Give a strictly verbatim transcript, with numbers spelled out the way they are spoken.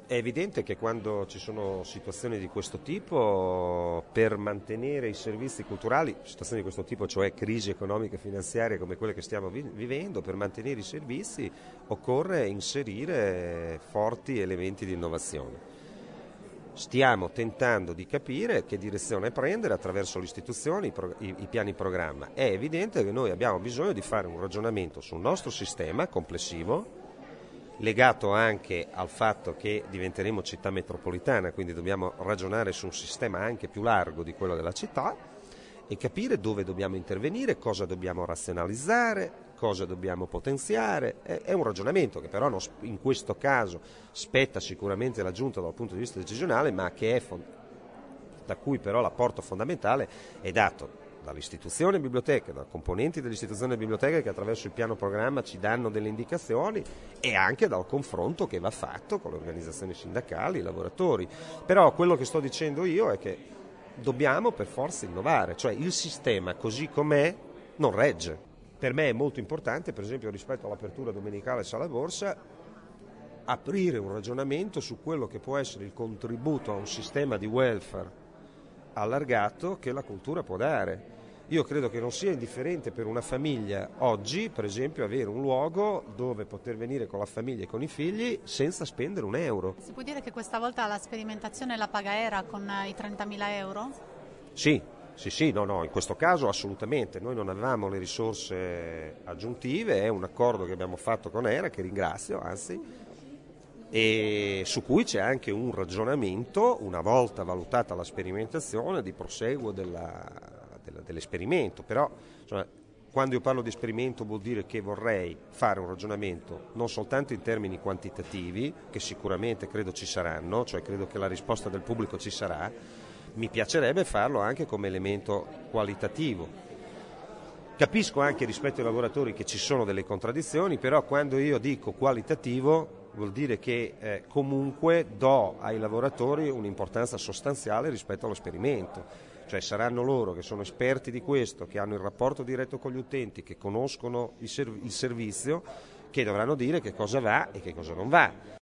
È evidente che quando ci sono situazioni di questo tipo, per mantenere i servizi culturali, situazioni di questo tipo, cioè crisi economiche e finanziarie come quelle che stiamo vi- vivendo, per mantenere i servizi occorre inserire forti elementi di innovazione. Stiamo tentando di capire che direzione prendere attraverso le istituzioni, i, pro- i- i piani programma. È evidente che noi abbiamo bisogno di fare un ragionamento sul nostro sistema complessivo, legato anche al fatto che diventeremo città metropolitana, quindi dobbiamo ragionare su un sistema anche più largo di quello della città e capire dove dobbiamo intervenire, cosa dobbiamo razionalizzare, cosa dobbiamo potenziare. È, è un ragionamento che però non, in questo caso spetta sicuramente alla Giunta dal punto di vista decisionale, ma che è fond- da cui però l'apporto fondamentale è dato dall'istituzione biblioteca, da componenti dell'istituzione biblioteca che attraverso il piano programma ci danno delle indicazioni e anche dal confronto che va fatto con le organizzazioni sindacali, i lavoratori. Però quello che sto dicendo io è che dobbiamo per forza innovare, cioè il sistema così com'è non regge. Per me è molto importante, per esempio rispetto all'apertura domenicale Sala Borsa, aprire un ragionamento su quello che può essere il contributo a un sistema di welfare allargato che la cultura può dare. Io credo che non sia indifferente per una famiglia oggi, per esempio, avere un luogo dove poter venire con la famiglia e con i figli senza spendere un euro. Si può dire che questa volta la sperimentazione la paga era con i trentamila euro? Sì, sì, sì, no, no, in questo caso assolutamente. Noi non avevamo le risorse aggiuntive, è un accordo che abbiamo fatto con Era, che ringrazio, anzi, e su cui c'è anche un ragionamento, una volta valutata la sperimentazione, di proseguo della, della, dell'esperimento. Però insomma, quando io parlo di esperimento vuol dire che vorrei fare un ragionamento non soltanto in termini quantitativi, che sicuramente credo ci saranno, cioè credo che la risposta del pubblico ci sarà, mi piacerebbe farlo anche come elemento qualitativo. Capisco anche rispetto ai lavoratori che ci sono delle contraddizioni, però quando io dico qualitativo vuol dire che eh, comunque do ai lavoratori un'importanza sostanziale rispetto all'esperimento, cioè saranno loro che sono esperti di questo, che hanno il rapporto diretto con gli utenti, che conoscono il, serv- il servizio, che dovranno dire che cosa va e che cosa non va.